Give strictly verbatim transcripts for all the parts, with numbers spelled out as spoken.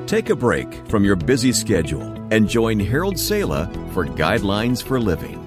Take a break from your busy schedule and join Harold Sala for Guidelines for Living.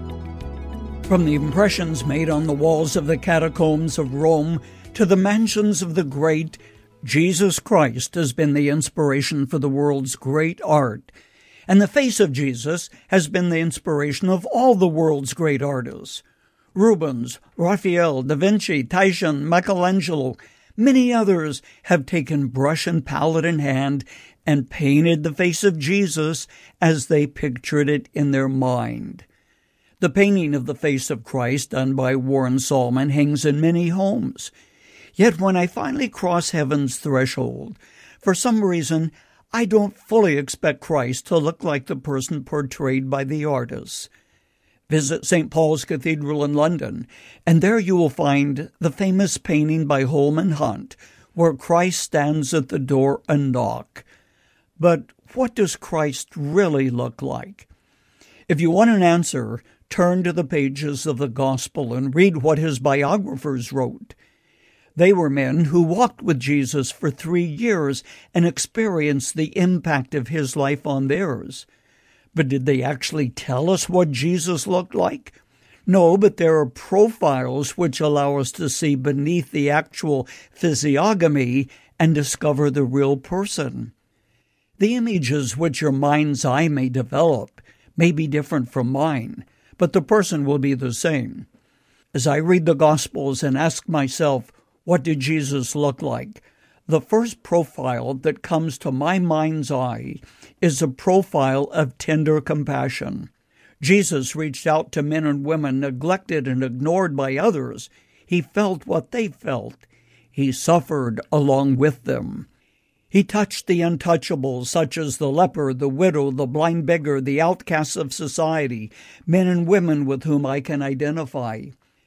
From the impressions made on the walls of the catacombs of Rome to the mansions of the great, Jesus Christ has been the inspiration for the world's great art. And the face of Jesus has been the inspiration of all the world's great artists. Rubens, Raphael, Da Vinci, Titian, Michelangelo, many others have taken brush and palette in hand and painted the face of Jesus as they pictured it in their mind. The painting of the face of Christ done by Warren Salmon hangs in many homes. Yet when I finally cross heaven's threshold, for some reason, I don't fully expect Christ to look like the person portrayed by the artists. Visit Saint Paul's Cathedral in London, and there you will find the famous painting by Holman Hunt, where Christ stands at the door and knocks. But what does Christ really look like? If you want an answer, turn to the pages of the Gospel and read what his biographers wrote. They were men who walked with Jesus for three years and experienced the impact of his life on theirs. But did they actually tell us what Jesus looked like? No, but there are profiles which allow us to see beneath the actual physiognomy and discover the real person. The images which your mind's eye may develop may be different from mine, but the person will be the same. As I read the Gospels and ask myself, what did Jesus look like? The first profile that comes to my mind's eye is a profile of tender compassion. Jesus reached out to men and women neglected and ignored by others. He felt what they felt. He suffered along with them. He touched the untouchables, such as the leper, the widow, the blind beggar, the outcasts of society, men and women with whom I can identify.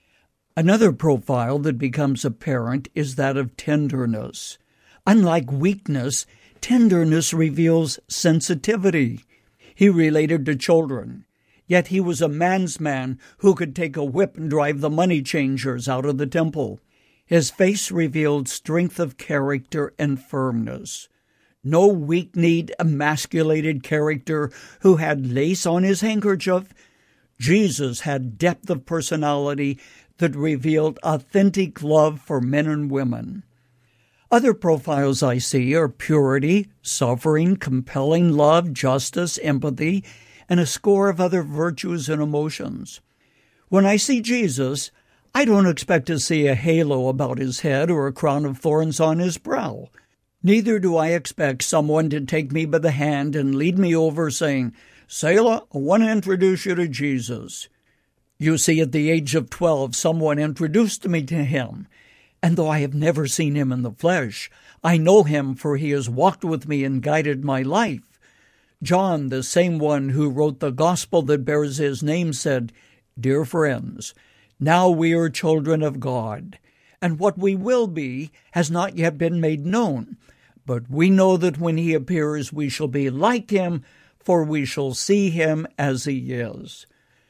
Another profile that becomes apparent is that of tenderness. Unlike weakness, tenderness reveals sensitivity. He related to children, yet he was a man's man who could take a whip and drive the money changers out of the temple. His face revealed strength of character and firmness. No weak-kneed, emasculated character who had lace on his handkerchief. Jesus had depth of personality that revealed authentic love for men and women. Other profiles I see are purity, suffering, compelling love, justice, empathy, and a score of other virtues and emotions. When I see Jesus, I don't expect to see a halo about his head or a crown of thorns on his brow. Neither do I expect someone to take me by the hand and lead me over saying, "Sala, I want to introduce you to Jesus." You see, at the age of twelve, someone introduced me to him. And though I have never seen him in the flesh, I know him, for he has walked with me and guided my life. John, the same one who wrote the gospel that bears his name, said, "Dear friends, now we are children of God, and what we will be has not yet been made known. But we know that when he appears, we shall be like him, for we shall see him as he is."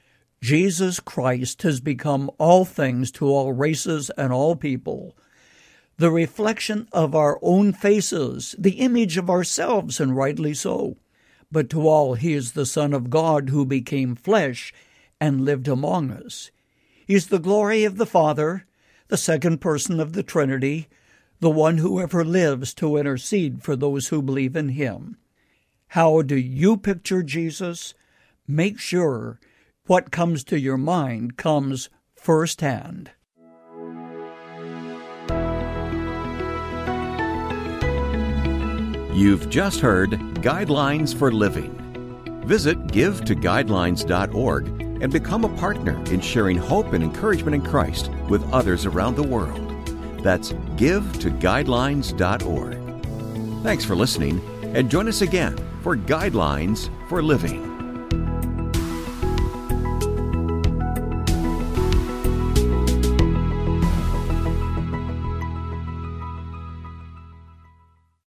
Jesus Christ has become all things to all races and all people, the reflection of our own faces, the image of ourselves, and rightly so. But to all he is the Son of God who became flesh and lived among us. He is the glory of the Father, the second person of the Trinity, the one who ever lives to intercede for those who believe in him. How do you picture Jesus? Make sure what comes to your mind comes firsthand. You've just heard Guidelines for Living. Visit give to guidelines dot org and become a partner in sharing hope and encouragement in Christ with others around the world. That's give to guidelines dot org. Thanks for listening, and join us again for Guidelines for Living.